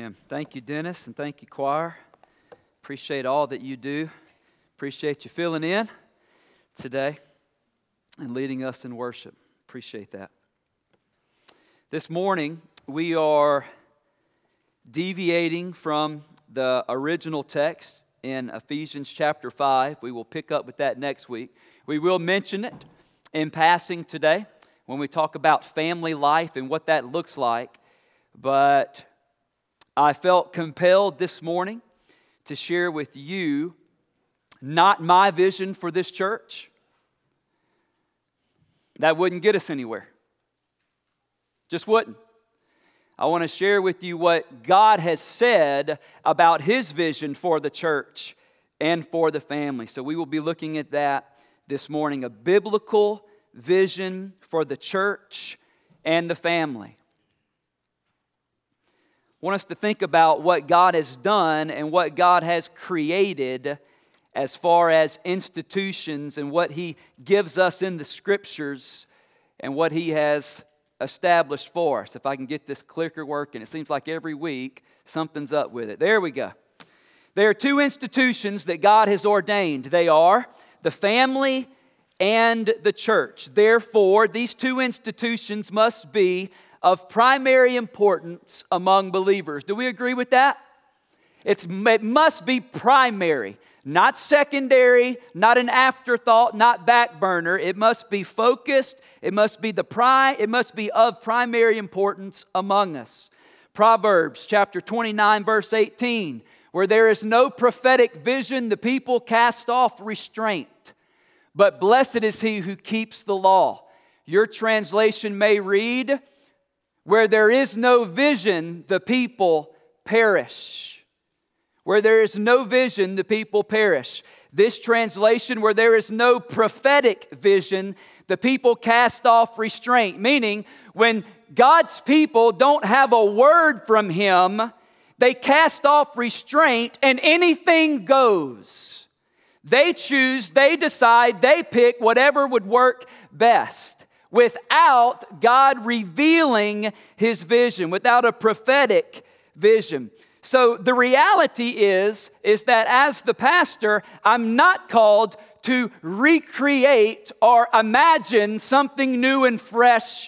Amen. Thank you, Dennis, and thank you, choir. Appreciate all that you do. Appreciate you filling in today and leading us in worship. Appreciate that. This morning, we are deviating from the original text in Ephesians chapter 5. We will pick up with that next week. We will mention it in passing today when we talk about family life and what that looks like. But I felt compelled this morning to share with you not my vision for this church. That wouldn't get us anywhere. Just wouldn't. I want to share with you what God has said about His vision for the church and for the family. So we will be looking at that this morning, a biblical vision for the church and the family. I want us to think about what God has done and what God has created as far as institutions and what He gives us in the Scriptures and what He has established for us. If I can get this clicker working, it seems like every week something's up with it. There we go. There are two institutions that God has ordained. They are the family and the church. Therefore, these two institutions must be of primary importance among believers. Do we agree with that? It must be primary, not secondary, not an afterthought, not back burner. It must be focused. It must be of primary importance among us. Proverbs chapter 29, verse 18, where there is no prophetic vision, the people cast off restraint. But blessed is he who keeps the law. Your translation may read, where there is no vision, the people perish. Where there is no vision, the people perish. This translation, where there is no prophetic vision, the people cast off restraint. Meaning, when God's people don't have a word from Him, they cast off restraint and anything goes. They choose, they decide, they pick whatever would work best, without God revealing His vision, without a prophetic vision. So the reality is that as the pastor, I'm not called to recreate or imagine something new and fresh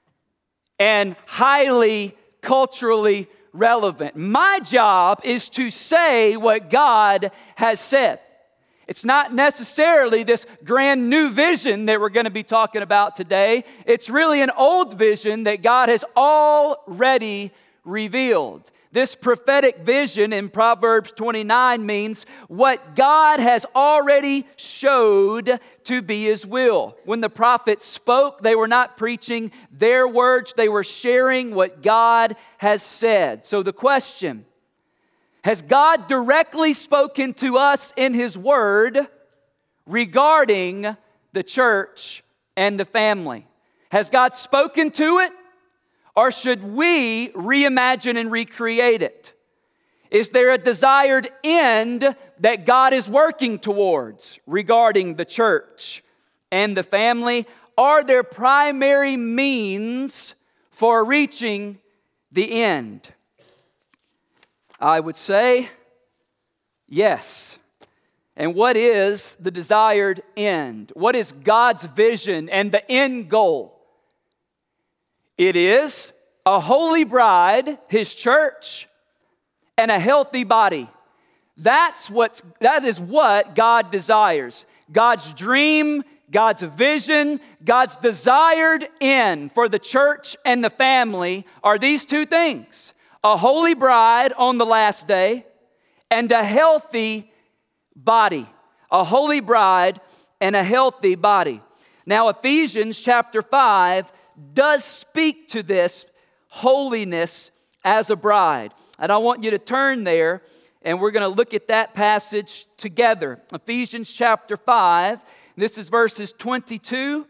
and highly culturally relevant. My job is to say what God has said. It's not necessarily this grand new vision that we're going to be talking about today. It's really an old vision that God has already revealed. This prophetic vision in Proverbs 29 means what God has already showed to be His will. When the prophets spoke, they were not preaching their words, they were sharing what God has said. So the question: has God directly spoken to us in His Word regarding the church and the family? Has God spoken to it, or should we reimagine and recreate it? Is there a desired end that God is working towards regarding the church and the family? Are there primary means for reaching the end? I would say yes. And what is the desired end? What is God's vision and the end goal? It is a holy bride, His church, and a healthy body. That is what God desires. God's dream, God's vision, God's desired end for the church and the family are these two things: a holy bride on the last day, and a healthy body. A holy bride and a healthy body. Now, Ephesians chapter 5 does speak to this holiness as a bride. And I want you to turn there, and we're going to look at that passage together. Ephesians chapter 5, this is verses 22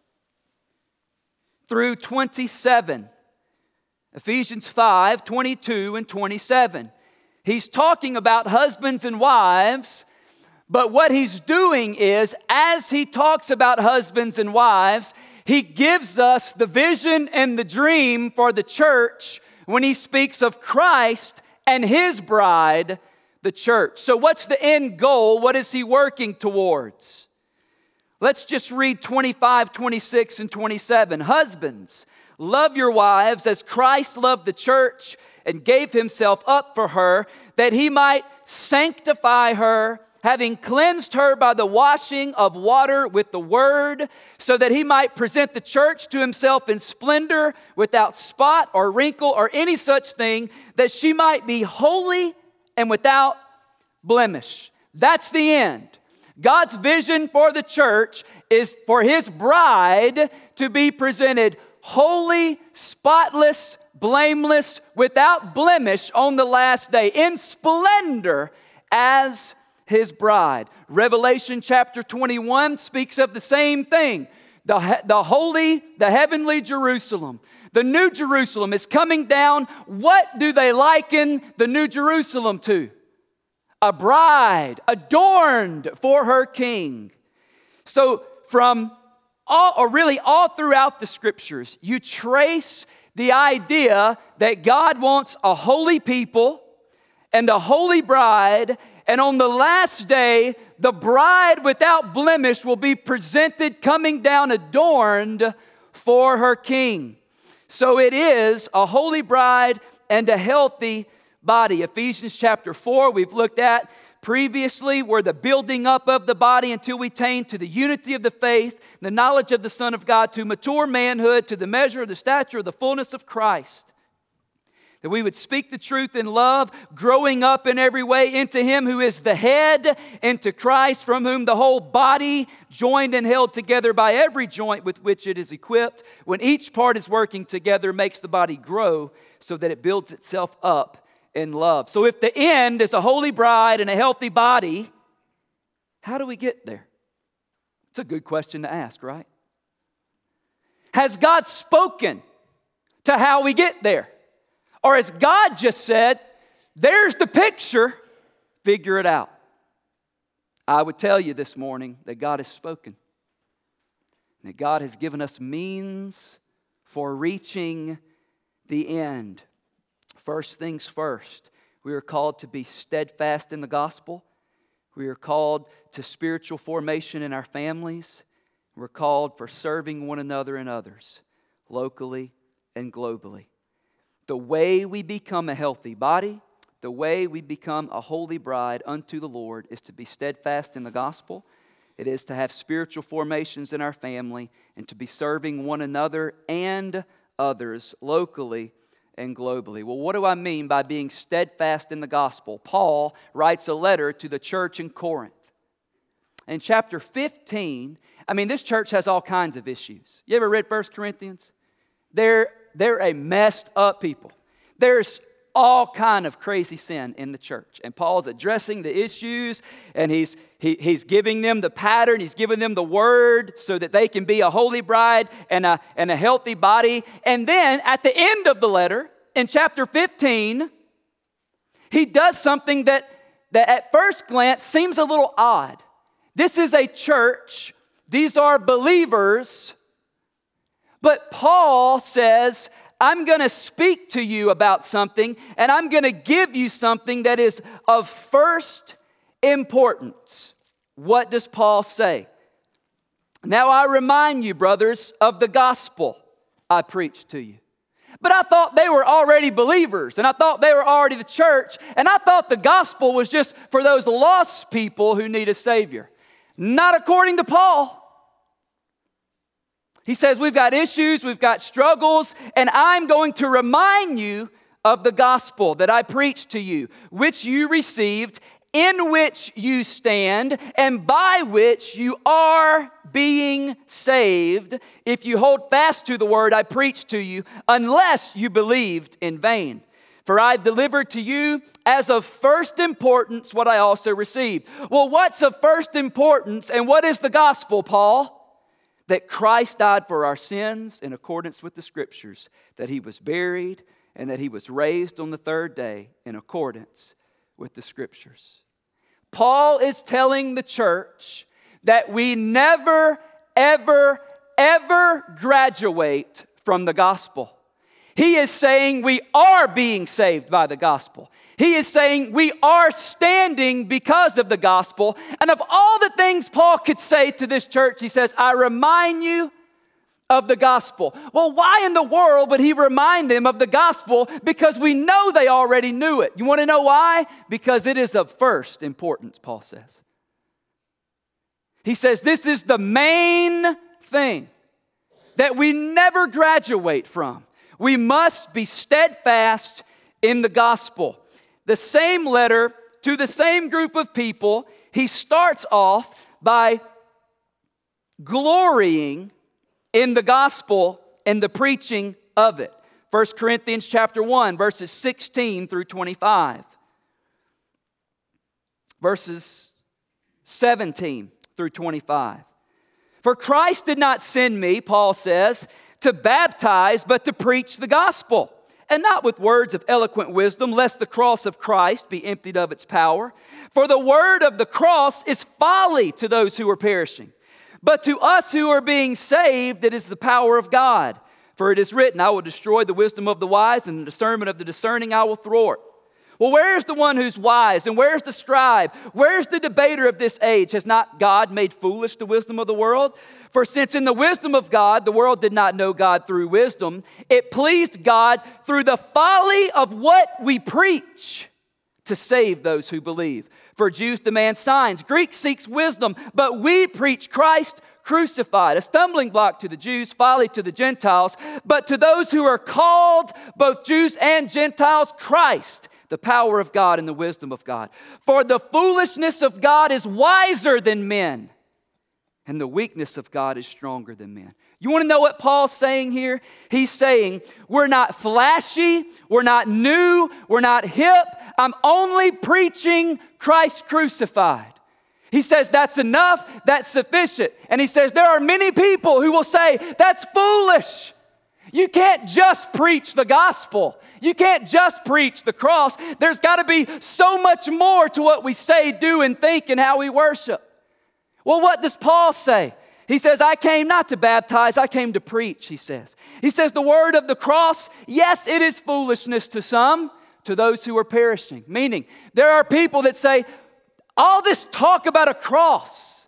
through 27. Ephesians 5, 22 and 27. He's talking about husbands and wives, but what he's doing is, as he talks about husbands and wives, he gives us the vision and the dream for the church when he speaks of Christ and his bride, the church. So what's the end goal? What is he working towards? Let's just read 25, 26, and 27. Husbands, love your wives as Christ loved the church and gave himself up for her, that he might sanctify her, having cleansed her by the washing of water with the word, so that he might present the church to himself in splendor, without spot or wrinkle or any such thing, that she might be holy and without blemish. That's the end. God's vision for the church is for his bride to be presented holy, spotless, blameless, without blemish on the last day, in splendor as his bride. Revelation chapter 21 speaks of the same thing. The holy, the heavenly Jerusalem. The new Jerusalem is coming down. What do they liken the new Jerusalem to? A bride adorned for her king. So from all throughout the scriptures, you trace the idea that God wants a holy people and a holy bride, and on the last day, the bride without blemish will be presented, coming down adorned for her king. So it is a holy bride and a healthy body. Ephesians chapter 4, we've looked at previously, where the building up of the body until we attain to the unity of the faith, the knowledge of the Son of God, to mature manhood, to the measure of the stature of the fullness of Christ. That we would speak the truth in love, growing up in every way into him who is the head, into Christ, from whom the whole body, joined and held together by every joint with which it is equipped, when each part is working together, makes the body grow so that it builds itself up in love. So if the end is a holy bride and a healthy body, how do we get there? It's a good question to ask, right? Has God spoken to how we get there? Or has God just said, there's the picture, figure it out? I would tell you this morning that God has spoken. And that God has given us means for reaching the end. First things first, we are called to be steadfast in the gospel. We are called to spiritual formation in our families. We're called for serving one another and others, locally and globally. The way we become a healthy body, the way we become a holy bride unto the Lord, is to be steadfast in the gospel. It is to have spiritual formations in our family and to be serving one another and others, locally and globally. Well, what do I mean by being steadfast in the gospel? Paul writes a letter to the church in Corinth. In chapter 15, this church has all kinds of issues. You ever read 1 Corinthians? They're a messed up people. There's all kind of crazy sin in the church. And Paul's addressing the issues, and he's giving them the pattern. He's giving them the word so that they can be a holy bride and a healthy body. And then at the end of the letter, in chapter 15, he does something that at first glance seems a little odd. This is a church. These are believers. But Paul says, I'm going to speak to you about something, and I'm going to give you something that is of first importance. What does Paul say? Now I remind you, brothers, of the gospel I preached to you. But I thought they were already believers, and I thought they were already the church, and I thought the gospel was just for those lost people who need a Savior. Not according to Paul. He says we've got issues, we've got struggles, and I'm going to remind you of the gospel that I preached to you, which you received, in which you stand, and by which you are being saved, if you hold fast to the word I preached to you, unless you believed in vain. For I delivered to you as of first importance what I also received. Well, what's of first importance, and what is the gospel, Paul? That Christ died for our sins in accordance with the Scriptures, that He was buried, and that He was raised on the third day in accordance with the Scriptures. Paul is telling the church that we never, ever, ever graduate from the gospel. He is saying we are being saved by the gospel. He is saying we are standing because of the gospel. And of all the things Paul could say to this church, he says, I remind you of the gospel. Well, why in the world would he remind them of the gospel? Because we know they already knew it. You want to know why? Because it is of first importance, Paul says. He says this is the main thing that we never graduate from. We must be steadfast in the gospel. The same letter to the same group of people, he starts off by glorying in the gospel and the preaching of it. 1 Corinthians chapter 1, verses 16 through 25. Verses 17 through 25. For Christ did not send me, Paul says, to baptize, but to preach the gospel. And not with words of eloquent wisdom, lest the cross of Christ be emptied of its power. For the word of the cross is folly to those who are perishing. But to us who are being saved, it is the power of God. For it is written, I will destroy the wisdom of the wise, and the discernment of the discerning I will thwart. Well, where's the one who's wise? And where's the scribe? Where's the debater of this age? Has not God made foolish the wisdom of the world? For since in the wisdom of God, the world did not know God through wisdom, it pleased God through the folly of what we preach to save those who believe. For Jews demand signs, Greeks seeks wisdom, but we preach Christ crucified, a stumbling block to the Jews, folly to the Gentiles, but to those who are called, both Jews and Gentiles, Christ, the power of God and the wisdom of God. For the foolishness of God is wiser than men, and the weakness of God is stronger than men. You want to know what Paul's saying here? He's saying, we're not flashy, we're not new, we're not hip. I'm only preaching Christ crucified. He says that's enough, that's sufficient. And he says there are many people who will say, that's foolish. You can't just preach the gospel. You can't just preach the cross. There's got to be so much more to what we say, do, and think and how we worship. Well, what does Paul say? He says, I came not to baptize, I came to preach, he says. He says the word of the cross, yes, it is foolishness to some, to those who are perishing. Meaning, there are people that say, all this talk about a cross,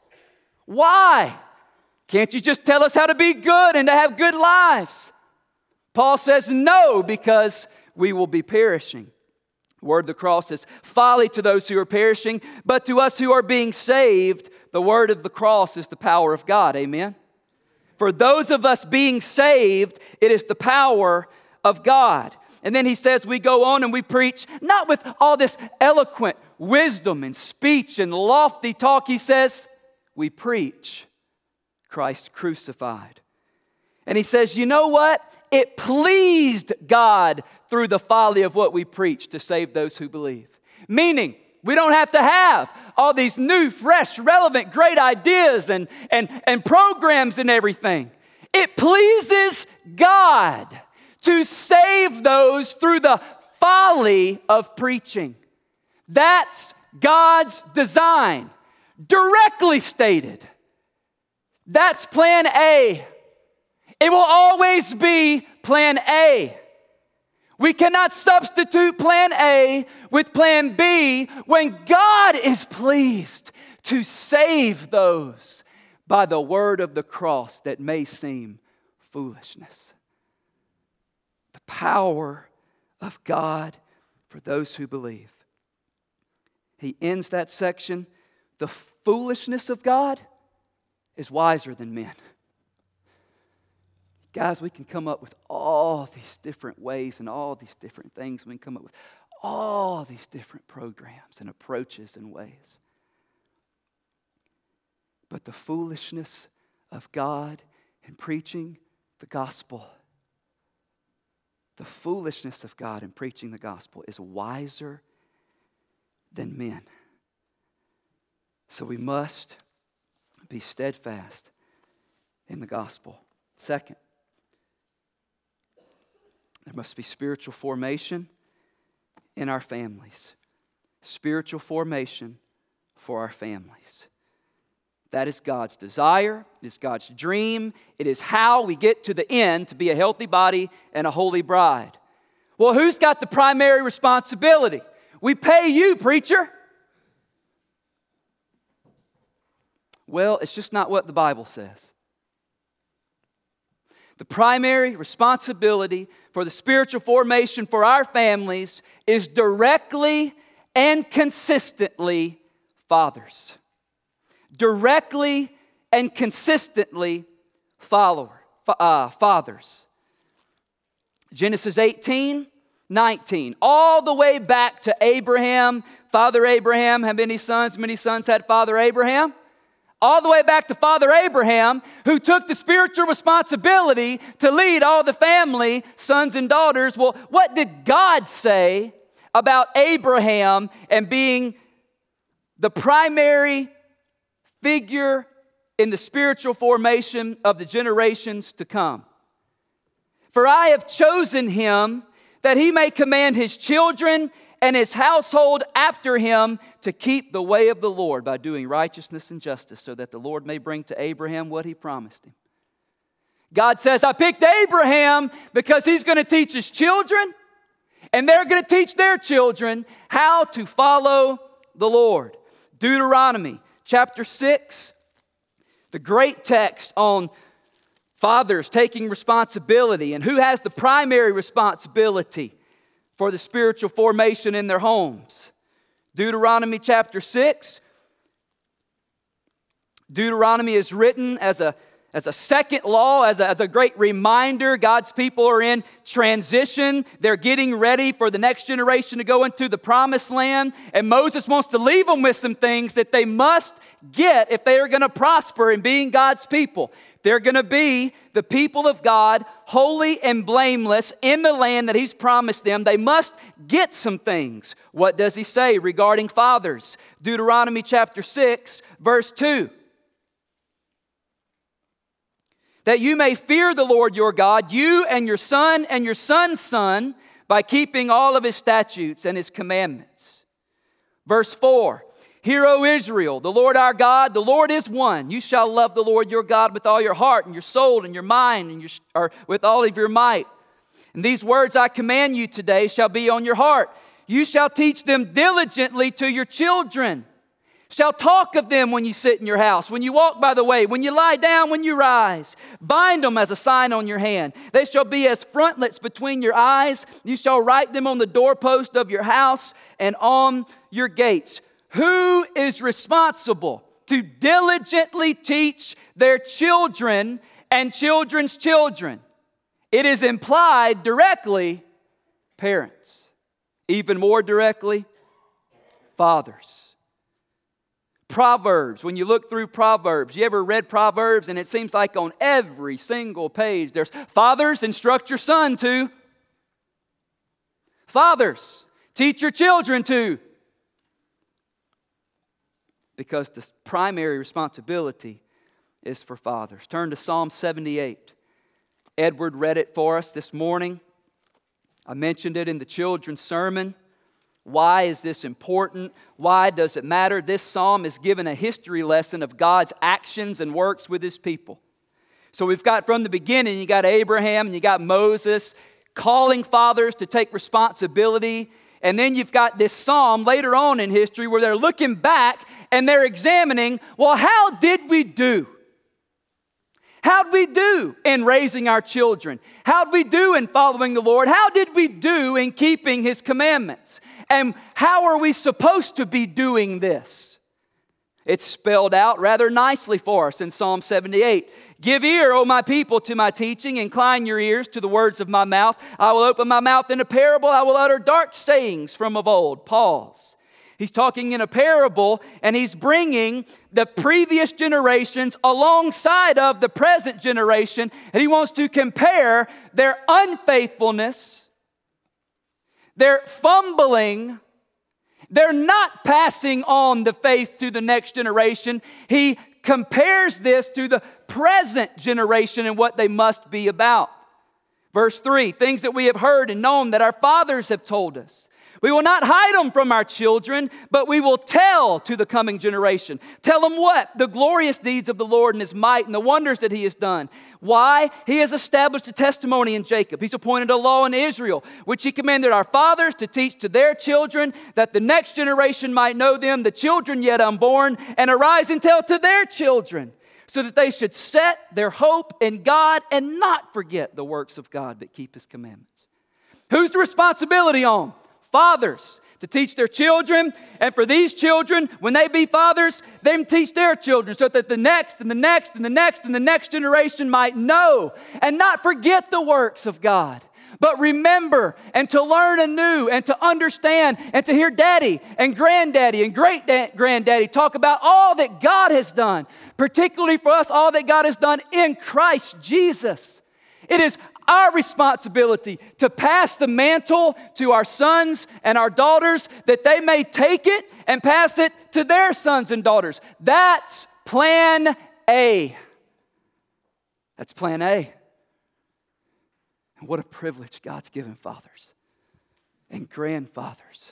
why? Can't you just tell us how to be good and to have good lives? Paul says no, because we will be perishing. The word of the cross is folly to those who are perishing, but to us who are being saved, the word of the cross is the power of God. Amen? For those of us being saved, it is the power of God. And then he says we go on and we preach, not with all this eloquent wisdom and speech and lofty talk. He says we preach Christ crucified. And he says, you know what? It pleased God through the folly of what we preach to save those who believe. Meaning, we don't have to have all these new, fresh, relevant, great ideas and programs and everything. It pleases God to save those through the folly of preaching. That's God's design, directly stated. That's plan A. It will always be plan A. We cannot substitute plan A with plan B when God is pleased to save those by the word of the cross that may seem foolishness. The power of God for those who believe. He ends that section. The foolishness of God is wiser than men. Guys, we can come up with all these different ways and all these different things. We can come up with all these different programs and approaches and ways. But the foolishness of God in preaching the gospel, the foolishness of God in preaching the gospel is wiser than men. So we must be steadfast in the gospel. Second, there must be spiritual formation in our families. Spiritual formation for our families. That is God's desire. It is God's dream. It is how we get to the end to be a healthy body and a holy bride. Well, who's got the primary responsibility? We pay you, preacher. Well, it's just not what the Bible says. The primary responsibility for the spiritual formation for our families is directly and consistently fathers. Directly and consistently fathers. Genesis 18:19, all the way back to Abraham, Father Abraham. How many sons? Many sons had Father Abraham. All the way back to Father Abraham, who took the spiritual responsibility to lead all the family, sons and daughters. Well, what did God say about Abraham and being the primary figure in the spiritual formation of the generations to come? For I have chosen him that he may command his children and his household after him to keep the way of the Lord by doing righteousness and justice, so that the Lord may bring to Abraham what he promised him. God says, I picked Abraham because he's going to teach his children, and they're going to teach their children how to follow the Lord. Deuteronomy chapter 6, the great text on fathers taking responsibility and who has the primary responsibility for the spiritual formation in their homes. Deuteronomy chapter 6. Deuteronomy is written as a second law, as a great reminder. God's people are in transition. They're getting ready for the next generation to go into the promised land. And Moses wants to leave them with some things that they must get if they are going to prosper in being God's people. They're going to be the people of God, holy and blameless in the land that He's promised them. They must get some things. What does He say regarding fathers? Deuteronomy chapter 6, verse 2. That you may fear the Lord your God, you and your son's son, by keeping all of His statutes and His commandments. Verse 4. Hear, O Israel, the Lord our God, the Lord is one. You shall love the Lord your God with all your heart and your soul and your mind and with all of your might. And these words I command you today shall be on your heart. You shall teach them diligently to your children. Shall talk of them when you sit in your house, when you walk by the way, when you lie down, when you rise. Bind them as a sign on your hand. They shall be as frontlets between your eyes. You shall write them on the doorpost of your house and on your gates. Who is responsible to diligently teach their children and children's children? It is implied directly, parents. Even more directly, fathers. Proverbs, when you look through Proverbs, you ever read Proverbs and it seems like on every single page there's fathers, instruct your son to. Fathers, teach your children to. Because the primary responsibility is for fathers. Turn to Psalm 78. Edward read it for us this morning. I mentioned it in the children's sermon. Why is this important? Why does it matter? This psalm is given a history lesson of God's actions and works with His people. So we've got from the beginning, you got Abraham and you got Moses calling fathers to take responsibility. And then you've got this psalm later on in history where they're looking back and they're examining, well, how did we do? How'd we do in raising our children? How'd we do in following the Lord? How did we do in keeping His commandments? And how are we supposed to be doing this? It's spelled out rather nicely for us in Psalm 78. Give ear, O my people, to my teaching. Incline your ears to the words of my mouth. I will open my mouth in a parable. I will utter dark sayings from of old. Pause. He's talking in a parable, and he's bringing the previous generations alongside of the present generation, and he wants to compare their unfaithfulness, their fumbling, their not passing on the faith to the next generation. He compares this to the present generation and what they must be about. Verse 3, things that we have heard and known that our fathers have told us. We will not hide them from our children, but we will tell to the coming generation. Tell them what? The glorious deeds of the Lord and His might and the wonders that He has done. Why? He has established a testimony in Jacob. He's appointed a law in Israel, which He commanded our fathers to teach to their children, that the next generation might know them, the children yet unborn, and arise and tell to their children, so that they should set their hope in God and not forget the works of God, but keep His commandments. Who's the responsibility on? Fathers, to teach their children, and for these children, when they be fathers, them teach their children, so that the next and the next and the next and the next generation might know and not forget the works of God, but remember and to learn anew and to understand and to hear daddy and granddaddy and great-granddaddy talk about all that God has done, particularly for us, all that God has done in Christ Jesus. It is our responsibility to pass the mantle to our sons and our daughters, that they may take it and pass it to their sons and daughters. That's plan A. That's plan A. And what a privilege God's given fathers and grandfathers,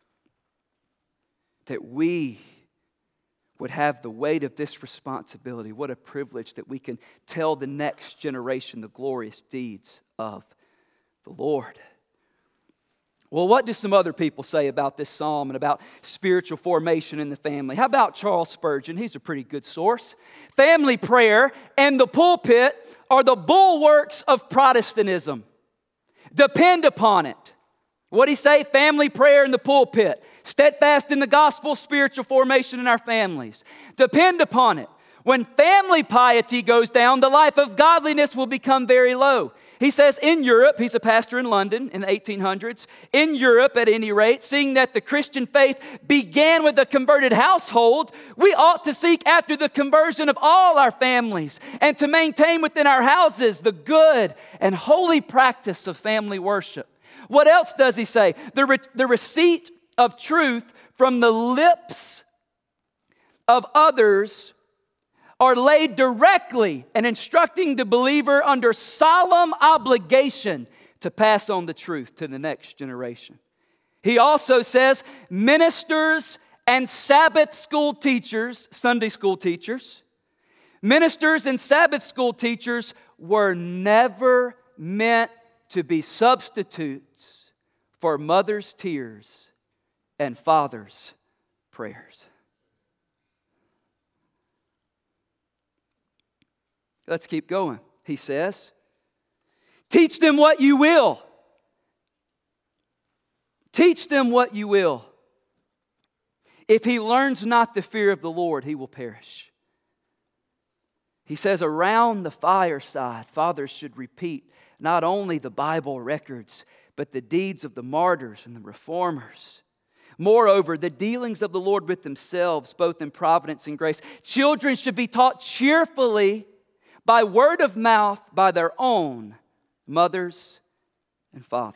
that we would have the weight of this responsibility. What a privilege that we can tell the next generation the glorious deeds of the Lord. Well, what do some other people say about this psalm and about spiritual formation in the family? How about Charles Spurgeon? He's a pretty good source. Family prayer and the pulpit are the bulwarks of Protestantism. Depend upon it. What did he say? Family prayer and the pulpit. Steadfast in the gospel, spiritual formation in our families. Depend upon it. When family piety goes down, the life of godliness will become very low. He says in Europe, he's a pastor in London in the 1800s, in Europe at any rate, seeing that the Christian faith began with a converted household, we ought to seek after the conversion of all our families and to maintain within our houses the good and holy practice of family worship. What else does he say? The receipt of truth from the lips of others are laid directly and instructing the believer under solemn obligation to pass on the truth to the next generation. He also says ministers and Sabbath school teachers, Sunday school teachers, ministers and Sabbath school teachers were never meant to be substitutes for mothers' tears and fathers' prayers. Let's keep going. He says, teach them what you will. Teach them what you will. If he learns not the fear of the Lord, he will perish. He says, around the fireside, fathers should repeat not only the Bible records, but the deeds of the martyrs and the reformers. Moreover, the dealings of the Lord with themselves, both in providence and grace. Children should be taught cheerfully by word of mouth by their own mothers and fathers.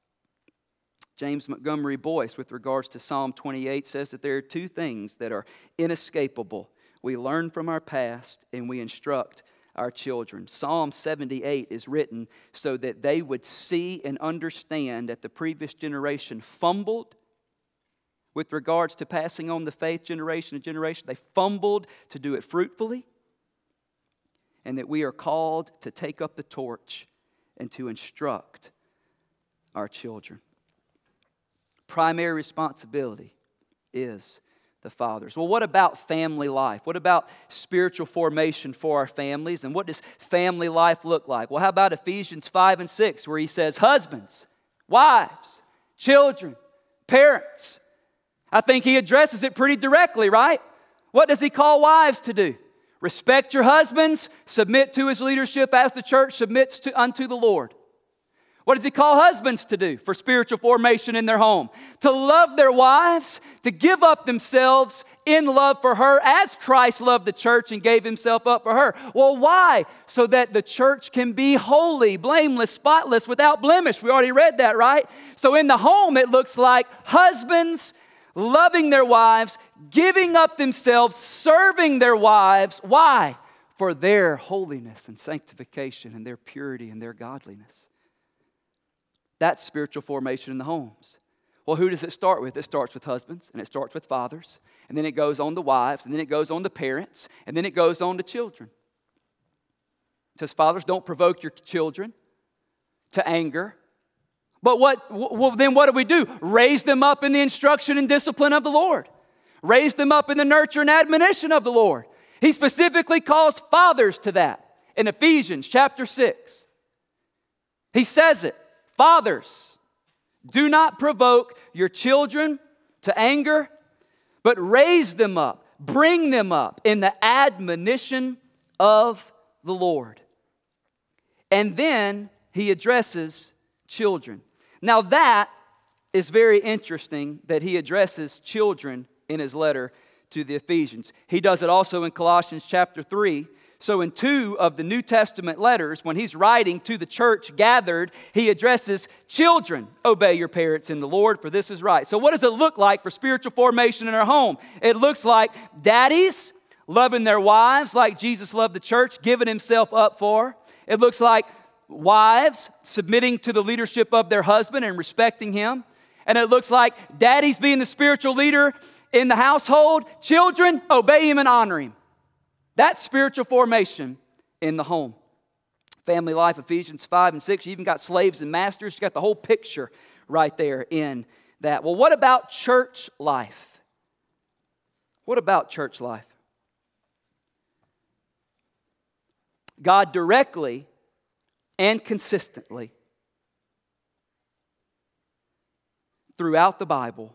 James Montgomery Boyce, with regards to Psalm 28, says that there are two things that are inescapable. We learn from our past and we instruct our children. Psalm 78 is written so that they would see and understand that the previous generation fumbled with regards to passing on the faith generation to generation. They fumbled to do it fruitfully, and that we are called to take up the torch and to instruct our children. Primary responsibility is the fathers. Well, what about family life? What about spiritual formation for our families? And what does family life look like? Well, how about Ephesians 5 and 6, where he says, husbands, wives, children, parents. I think he addresses it pretty directly, right? What does he call wives to do? Respect your husbands, submit to his leadership as the church submits unto the Lord. What does he call husbands to do for spiritual formation in their home? To love their wives, to give up themselves in love for her as Christ loved the church and gave himself up for her. Well, why? So that the church can be holy, blameless, spotless, without blemish. We already read that, right? So in the home, it looks like husbands loving their wives, giving up themselves, serving their wives. Why? For their holiness and sanctification and their purity and their godliness. That's spiritual formation in the homes. Well, who does it start with? It starts with husbands, and it starts with fathers, and then it goes on to wives, and then it goes on to parents, and then it goes on to children. It says, fathers, don't provoke your children to anger. But then what do? Raise them up in the instruction and discipline of the Lord. Raise them up in the nurture and admonition of the Lord. He specifically calls fathers to that in Ephesians chapter 6. He says it, fathers, do not provoke your children to anger, but raise them up, bring them up in the admonition of the Lord. And then he addresses children. Now that is very interesting that he addresses children in his letter to the Ephesians. He does it also in Colossians chapter 3. So in 2 of the New Testament letters, when he's writing to the church gathered, he addresses children. Obey your parents in the Lord, for this is right. So what does it look like for spiritual formation in our home? It looks like daddies loving their wives like Jesus loved the church, giving himself up for. It looks like wives submitting to the leadership of their husband and respecting him. And it looks like daddies being the spiritual leader in the household. Children, obey him and honor him. That's spiritual formation in the home. Family life, Ephesians 5 and 6. You even got slaves and masters. You got the whole picture right there in that. Well, what about church life? What about church life? God directly and consistently throughout the Bible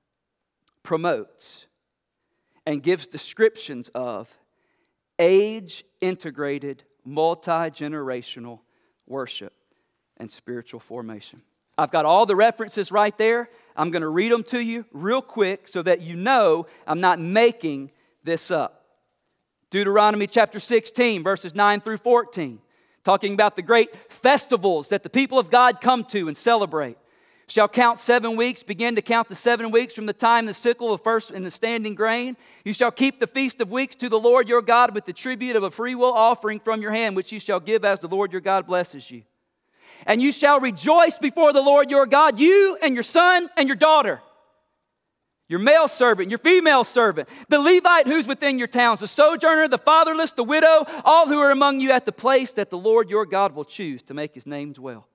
promotes and gives descriptions of age-integrated, multi-generational worship and spiritual formation. I've got all the references right there. I'm going to read them to you real quick so that you know I'm not making this up. Deuteronomy chapter 16, verses 9 through 14, talking about the great festivals that the people of God come to and celebrate. Shall count 7 weeks, begin to count the 7 weeks from the time the sickle of first in the standing grain. You shall keep the feast of weeks to the Lord your God with the tribute of a freewill offering from your hand, which you shall give as the Lord your God blesses you. And you shall rejoice before the Lord your God, you and your son and your daughter, your male servant, your female servant, the Levite who's within your towns, the sojourner, the fatherless, the widow, all who are among you at the place that the Lord your God will choose to make his name dwell.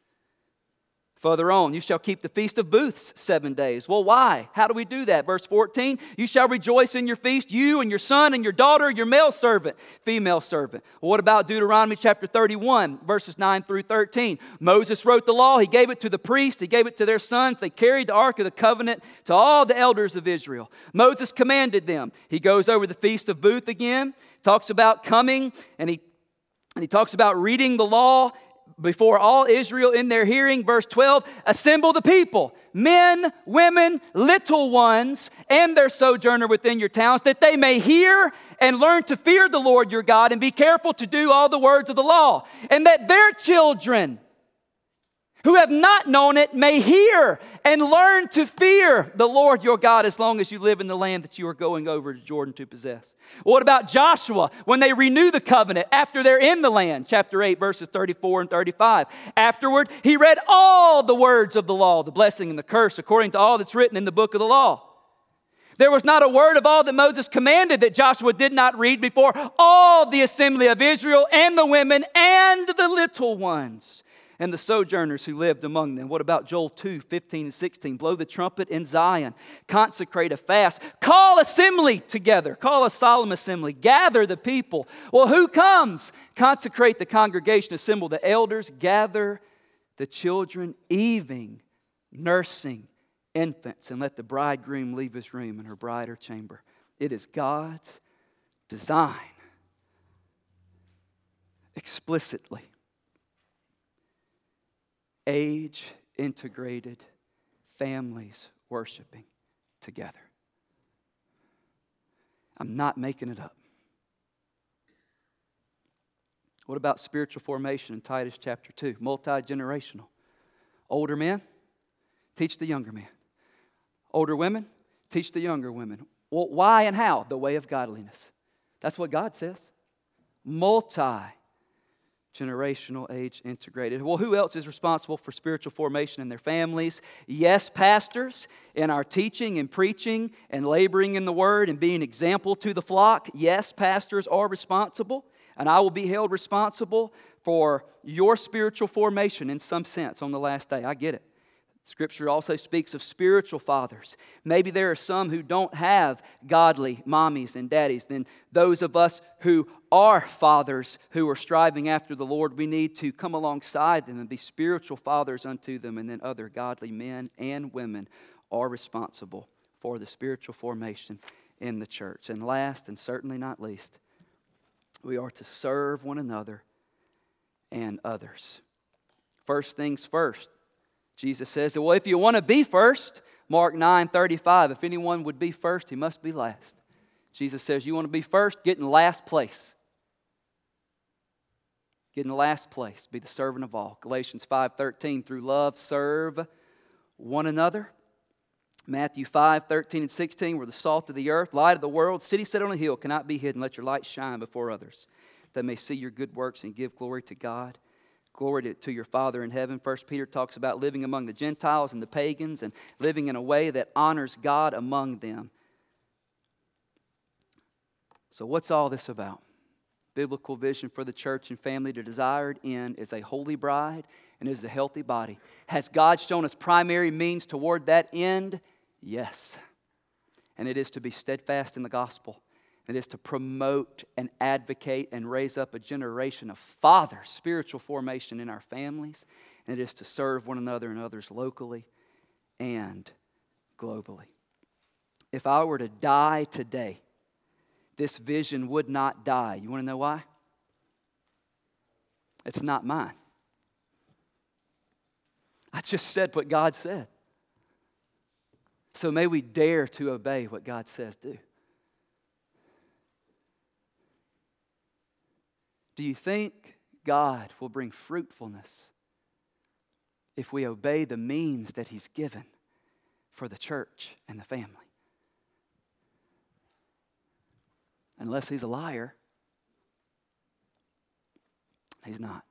Further on, you shall keep the Feast of Booths 7 days. Well, why? How do we do that? Verse 14, you shall rejoice in your feast, you and your son and your daughter, your male servant, female servant. Well, what about Deuteronomy chapter 31, verses 9 through 13? Moses wrote the law. He gave it to the priests. He gave it to their sons. They carried the Ark of the Covenant to all the elders of Israel. Moses commanded them. He goes over the Feast of Booth again, talks about coming, and he talks about reading the law before all Israel in their hearing. Verse 12, assemble the people, men, women, little ones, and their sojourner within your towns, that they may hear and learn to fear the Lord your God and be careful to do all the words of the law, and that their children who have not known it may hear and learn to fear the Lord your God as long as you live in the land that you are going over to Jordan to possess. What about Joshua when they renew the covenant after they're in the land? Chapter 8, verses 34 and 35. Afterward, he read all the words of the law, the blessing and the curse, according to all that's written in the book of the law. There was not a word of all that Moses commanded that Joshua did not read before all the assembly of Israel and the women and the little ones and the sojourners who lived among them. What about Joel 2, 15 and 16? Blow the trumpet in Zion. Consecrate a fast. Call assembly together. Call a solemn assembly. Gather the people. Well, who comes? Consecrate the congregation. Assemble the elders. Gather the children, even nursing infants. And let the bridegroom leave his room and her bride her chamber. It is God's design. Explicitly. Age-integrated families worshiping together. I'm not making it up. What about spiritual formation in Titus chapter 2? Multi-generational. Older men, teach the younger men. Older women, teach the younger women. Well, why and how? The way of godliness. That's what God says. Multi-generational. generational age integrated. Well, who else is responsible for spiritual formation in their families? Yes, pastors, in our teaching and preaching and laboring in the word and being an example to the flock. Yes, pastors are responsible, and I will be held responsible for your spiritual formation in some sense on the last day. I get it. Scripture also speaks of spiritual fathers. Maybe there are some who don't have godly mommies and daddies. Then those of us who are fathers who are striving after the Lord, we need to come alongside them and be spiritual fathers unto them. And then other godly men and women are responsible for the spiritual formation in the church. And last, and certainly not least, we are to serve one another and others. First things first. Jesus says, well, if you want to be first, Mark 9:35, if anyone would be first, he must be last. Jesus says, you want to be first, get in last place. Get in the last place, be the servant of all. Galatians 5:13, through love, serve one another. Matthew 5:13 and 16, we're the salt of the earth, light of the world, city set on a hill, cannot be hidden. Let your light shine before others, that they may see your good works and give glory to God. Glory to your Father in heaven. 1 Peter talks about living among the Gentiles and the pagans and living in a way that honors God among them. So what's all this about? Biblical vision for the church and family. The desired end is a holy bride and is a healthy body. Has God shown us primary means toward that end? Yes. And it is to be steadfast in the gospel. It is to promote and advocate and raise up a generation of fathers, spiritual formation in our families. And it is to serve one another and others locally and globally. If I were to die today, this vision would not die. You want to know why? It's not mine. I just said what God said. So may we dare to obey what God says do. Do you think God will bring fruitfulness if we obey the means that He's given for the church and the family? Unless He's a liar, He's not.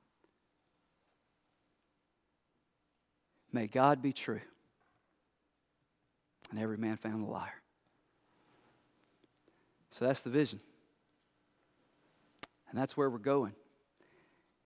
May God be true and every man found a liar. So that's the vision. And that's where we're going.